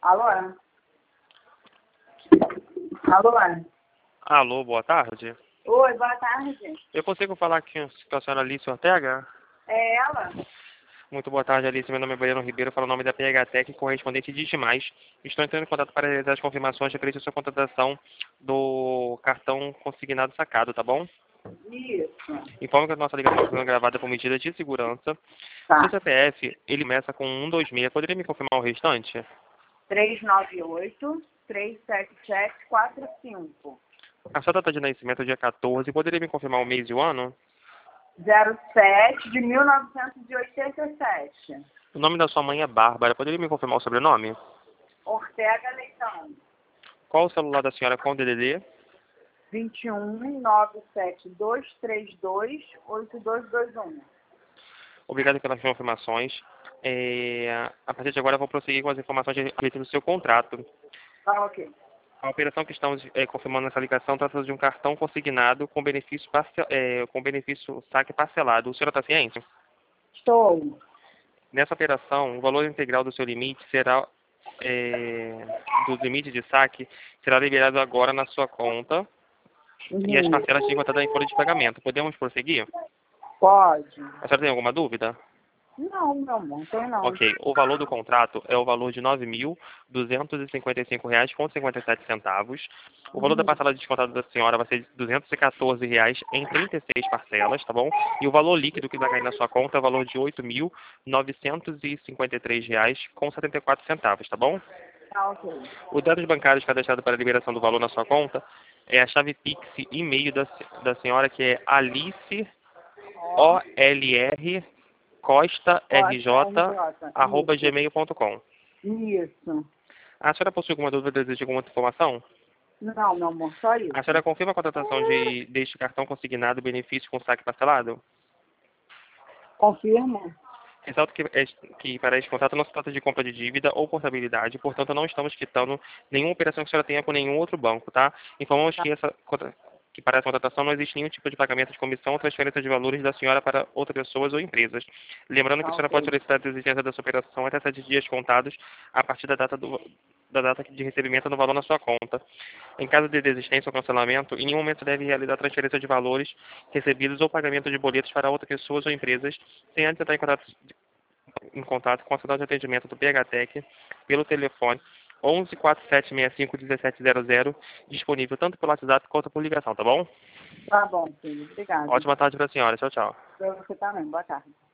Alô? Alô? Alô, boa tarde. Oi, boa tarde. Eu consigo falar aqui com a senhora Alice Ortega? É ela? Muito boa tarde, Alice. Meu nome é Breno Ribeiro, falo o nome da PHTEC, correspondente de Digimais. Estou entrando em contato para realizar as confirmações referentes à sua contratação do cartão consignado sacado, tá bom? Isso. Informo que a nossa ligação está sendo gravada por medida de segurança. Tá. Seu CPF, ele começa com 126. Poderia me confirmar o restante? 398-377-45. A sua data de nascimento é dia 14. Poderia me confirmar o mês e o ano? 07 de 1987. O nome da sua mãe é Bárbara. Poderia me confirmar o sobrenome? Ortega Leitão. Qual o celular da senhora com DDD? 21-97232-8221. Obrigado pelas informações. A partir de agora, eu vou prosseguir com as informações a respeito do seu contrato. Tá, ok. A operação que estamos confirmando nessa ligação trata-se de um cartão consignado com benefício, com benefício saque parcelado. O senhor está ciente? Estou. Nessa operação, o valor integral do seu limite será, do limite de saque, será liberado agora na sua conta e as parcelas têm contada em folha de pagamento. Podemos prosseguir? Pode. A senhora tem alguma dúvida? Não, meu amor, não tem não. Ok. O valor do contrato é o valor de R$ 9.255,57. O valor da parcela descontada da senhora vai ser de R$ 214 em 36 parcelas, tá bom? E o valor líquido que vai cair na sua conta é o valor de R$ 8.953,74, tá bom? Tá, ok. Os dados bancários cadastrados para a liberação do valor na sua conta é a chave Pix e e-mail da senhora, que é Alice, OLR, costarj@gmail.com. Isso. A senhora possui alguma dúvida, deseja alguma outra informação? Não, meu amor, só isso. A senhora confirma a contratação deste cartão consignado benefício com saque parcelado? Confirma? Ressalto que para este contrato não se trata de compra de dívida ou portabilidade, portanto não estamos quitando nenhuma operação que a senhora tenha com nenhum outro banco, tá? Informamos que para essa contratação não existe nenhum tipo de pagamento de comissão ou transferência de valores da senhora para outras pessoas ou empresas. Lembrando que a senhora pode solicitar a desistência dessa operação até 7 dias contados a partir da data de recebimento do valor na sua conta. Em caso de desistência ou cancelamento, em nenhum momento deve realizar transferência de valores recebidos ou pagamento de boletos para outras pessoas ou empresas sem antes entrar em contato com a central de atendimento do PHTEC pelo telefone 11 4765 1700, disponível tanto pelo WhatsApp quanto por ligação, tá bom? Tá bom, filho. Obrigada. Ótima tarde para a senhora. Tchau, tchau. Pra você também. Boa tarde.